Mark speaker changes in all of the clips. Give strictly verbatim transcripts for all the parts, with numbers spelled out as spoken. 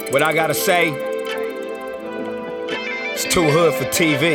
Speaker 1: What I gotta say, it's too hood for T V.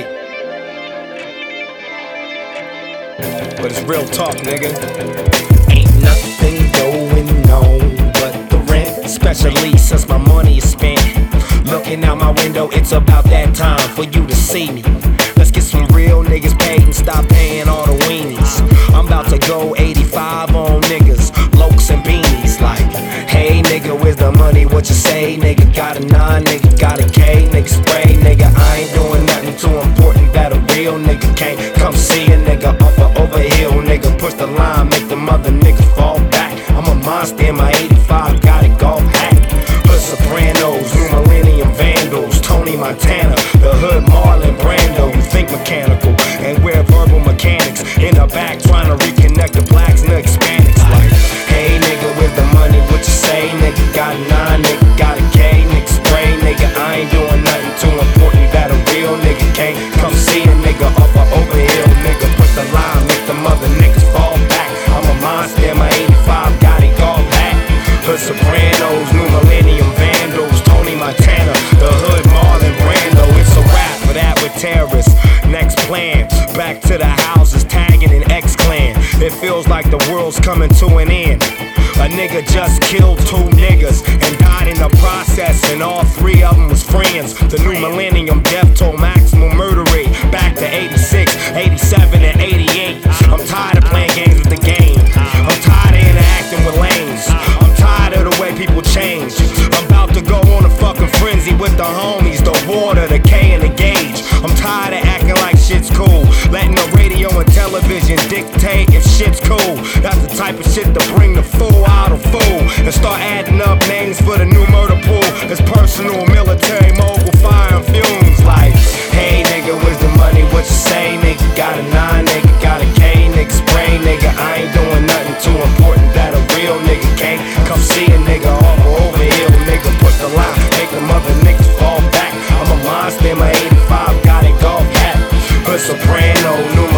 Speaker 1: But it's real talk, nigga. Ain't nothing going on but the rent, especially since my money is spent. Looking out my window, it's about that time for you to see me. Let's get some real niggas paid and stop paying all the weenies. I'm about to go eighty-five on niggas, lokes and beanies. Like, hey nigga, where's the money? What you say? Nigga got a nine, nigga got a K, nigga spray, nigga. I ain't doing nothing too important that a real nigga can't come see a nigga off a overhill. Nigga push the line, make the mother niggas fall back. I'm a monster in my eighty-five, got it golf hat. Hood Sopranos, New Millennium Vandals, Tony Montana, the Hood Marlon Brando. You think mechanical and we're verbal mechanics in the back trying to reconnect the blacks and the Hispanics. Like, hey nigga, where's the money? What you say? Nigga got a nine, nigga got a K, nigga spray, nigga. I ain't doing nothing too important that a real nigga can't come see a nigga off a overhill. Nigga put the line, make the mother niggas fall back. I'm a monster in my eighty-five, got it golf hat. Hood Sopranos, New Millennium Vandals, Tony Montana, the Hood Marlon Brando. It's a rap for that with terrorists. Next plan, back to the houses, tagging an X-Clan. It feels like the world's coming to an end. A nigga just killed two niggas and died in the process, and all three of them was friends. The new millennium death toll maximum murder rate back to eighty-six, eighty-seven, and eighty-eight. I'm tired of playing games with the game. I'm tired of interacting with lanes. I'm tired of the way people change. I'm about to go on a fucking frenzy with the homies, the water, the K, and the gauge. I'm tired of acting like shit's cool, letting the radio and television dictate if shit's cool. That's the type of shit to bring the fool out of fool and start adding up names for the new murder pool. It's personal, military, mogul, fire and fumes. Like, hey nigga, where's the money? What you say? Nigga got a nine, nigga got a K, nigga spray, nigga. I ain't doing nothing too important that a real nigga can't come see a nigga off or overhill. Nigga push the line, make the mother niggas fall back. I'm a monster in my eighty-five, got it golf hat. Hood Soprano, New